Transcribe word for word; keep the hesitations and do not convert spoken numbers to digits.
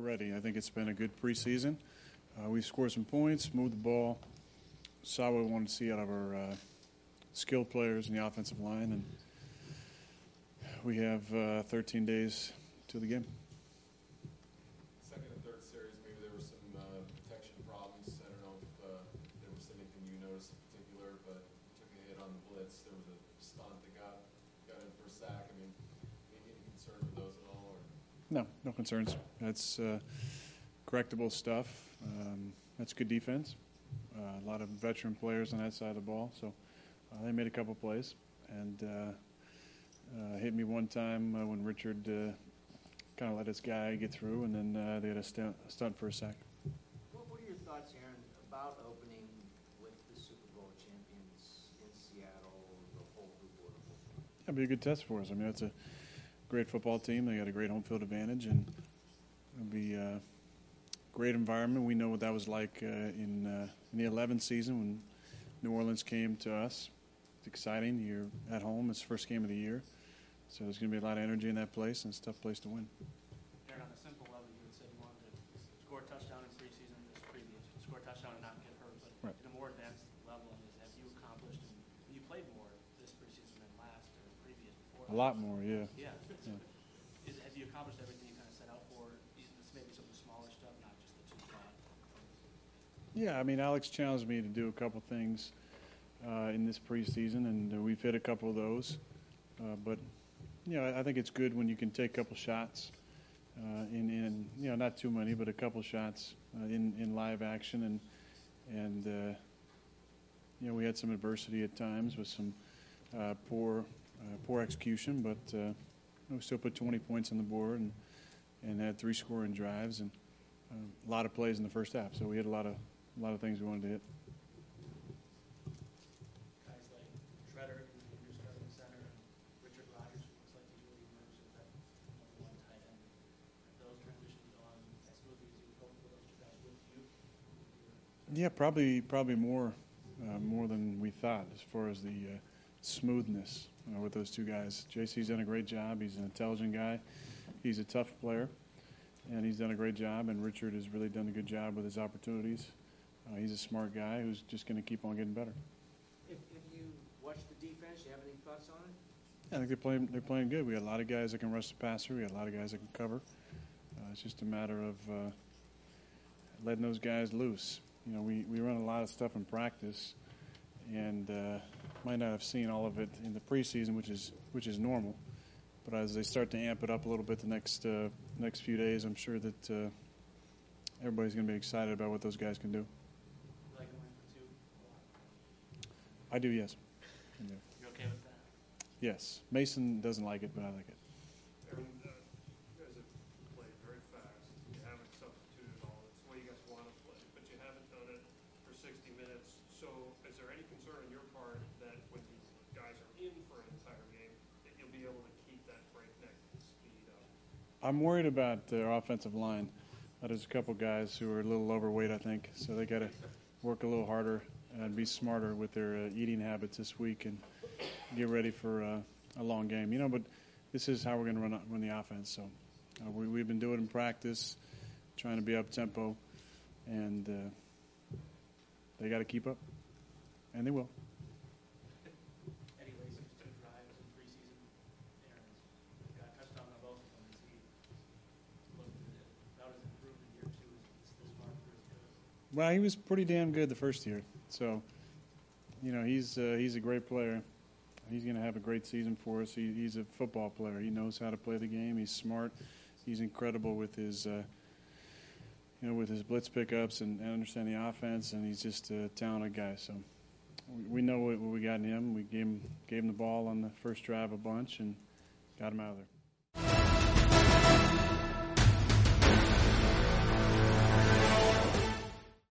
already. I think it's been a good preseason. Uh, we've scored some points, moved the ball, saw what we wanted to see out of our uh, skilled players in the offensive line, and we have uh, thirteen days to the game. Second and third series, maybe there were some uh, protection problems. I don't know if uh, there was anything you noticed in particular, but you took a hit on the blitz. There was a stunt that got got in for a sack. I mean, any concern with those at all? Or? No, no concerns. That's uh, correctable stuff. Um, that's good defense. Uh, a lot of veteran players on that side of the ball, so uh, they made a couple plays and uh, uh, hit me one time uh, when Richard uh, kind of let his guy get through, and then uh, they had a stunt, a stunt for a sack. What were your thoughts, Aaron, about opening with the Super Bowl champions in Seattle, the whole group of football? That'd be a good test for us. I mean, it's a great football team. They got a great home field advantage, and it'll be a great environment. We know what that was like uh, in, uh, in the eleventh season when New Orleans came to us. It's exciting. You're at home. It's the first game of the year. So there's going to be a lot of energy in that place, and it's a tough place to win. Aaron, on a simple level, you had said you wanted to score a touchdown in preseason, this previous, score a touchdown and not get hurt. But right. At a more advanced level, have you accomplished, and you played more this preseason than last or previous before? A lot more, yeah. Yeah. yeah. Is, have you accomplished everything you kind of set out for? This maybe some of the smaller stuff, not just the two quad? Yeah, I mean, Alex challenged me to do a couple things uh, in this preseason, and uh, we've hit a couple of those. Uh, but, you know, I think it's good when you can take a couple shots uh, in, in, you know, not too many, but a couple shots uh, in, in live action. And, and uh, you know, we had some adversity at times with some uh, poor uh, poor execution, but uh, we still put twenty points on the board and, and had three scoring drives and uh, a lot of plays in the first half. So we had a lot of a lot of things we wanted to hit. Guys like Shredder, who's starting the center, and Richard Rodgers, who looks like he's really emerged as that number one tight end. Have those transitions gone as smoothly as you would hope for those two guys with you? Yeah, probably probably more uh, more than we thought as far as the uh, smoothness uh, with those two guys. J C's done a great job. He's an intelligent guy. He's a tough player, and he's done a great job. And Richard has really done a good job with his opportunities. Uh, he's a smart guy who's just going to keep on getting better. If, if you watch the defense, you have any thoughts on it? Yeah, I think they're playing. They're playing good. We got a lot of guys that can rush the passer. We got a lot of guys that can cover. Uh, it's just a matter of uh, letting those guys loose. You know, we, we run a lot of stuff in practice, and uh, might not have seen all of it in the preseason, which is which is normal. But as they start to amp it up a little bit the next uh, next few days, I'm sure that uh, everybody's going to be excited about what those guys can do. You like going for two a lot? I do, yes. I do. You're okay with that? Yes. Mason doesn't like it, but I like it. Aaron, uh, you guys have played very fast. You haven't substituted at all. It's the way you guys want to play, but you haven't done it for sixty minutes. So is there any concern on your part that when you guys are in for an entire game, that you'll be able to keep that breakneck speed up? I'm worried about their offensive line. Uh, there's a couple guys who are a little overweight, I think, so they got to work a little harder and be smarter with their uh, eating habits this week and get ready for uh, a long game. You know, but this is how we're going to run, run the offense. So uh, we, we've been doing it in practice, trying to be up tempo, and uh, they got to keep up, and they will. Eddie Lason's two drives in preseason. Aaron's got a touchdown on both of them. Is he looked about as improved in year two as this far for his good? Well, he was pretty damn good the first year. So, you know, he's uh, he's a great player. He's going to have a great season for us. He, he's a football player. He knows how to play the game. He's smart. He's incredible with his, uh, you know, with his blitz pickups and, and understanding the offense. And he's just a talented guy. So we, we know what, what we got in him. We gave him gave him the ball on the first drive a bunch and got him out of there.